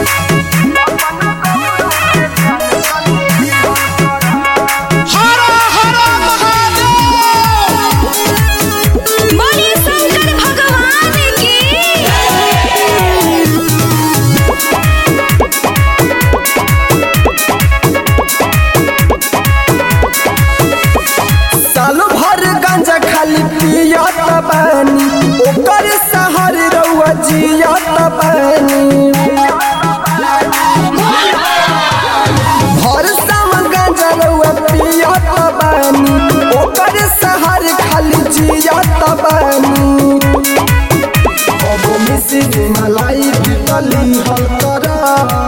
पियत बानी ओकर सहर रउआ जियत बानी भर सावन गांजा रउआ पियत बानी ओकर सहर खाली जियत बानी अब मिसिर मलाई बितली हल करा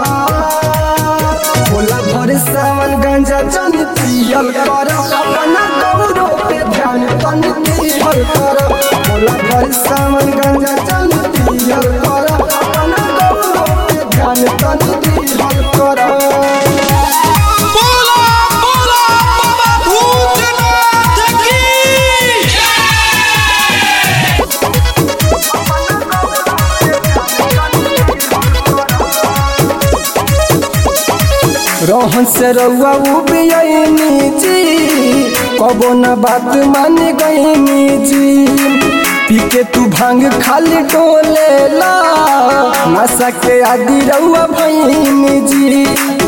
भोला भर सावन गांजा जन पियल कर अपना गौरव पे ध्यान तन पियल कर भोला भर सावन गांजा जन पियल कर अपना गौरव पे ध्यान तन पियल कर। रोहन से रउआ उबियनी जी कबो न बात मान गईनी जी पी के तू भांग खाली डोले ला नशा के आदि रउआ भईनी जी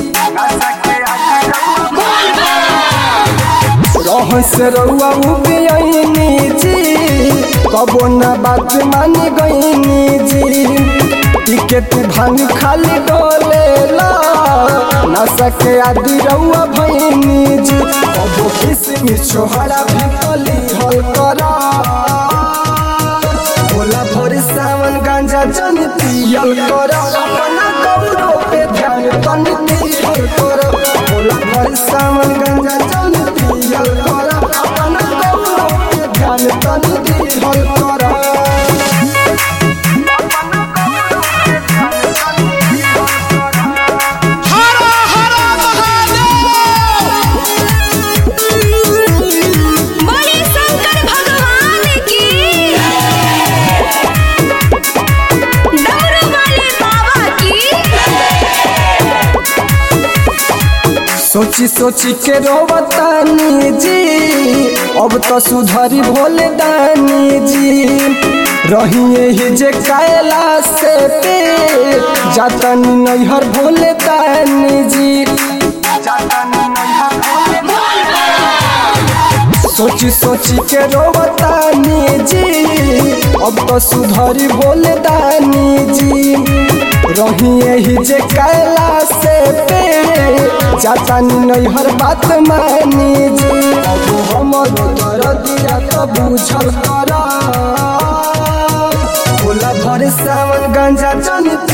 रोहन से रउआ उबियनी जी कबो न बात मान गईनी जी पी के तू भांग खाली डोले ला नशा के आदि रउआ भईनी जी अब किसमिस छोहरा भितली हल करा भोला भोर सावन गांजा जन पियल कर अपना गौरव पे ध्यान तन पियल कर भोला भोर सावन गांजा जन पियल कर अपना गौरव पे ध्यान तन पियल कर। सोची सोची के रोवतानी जी अब तो सुधरी भोले दानी जी रहिए ही जे कायला से पे जातनी नैहर भोले दानी जी सोची सोची के रोवतानी जी अब तो सुधरी भोले दानी जी रहिए ही जे कायला से पे जातानी नैहर बात मानी जी अब हमर कर दिया तो बुझल कर भोला भर सावन गांजा जन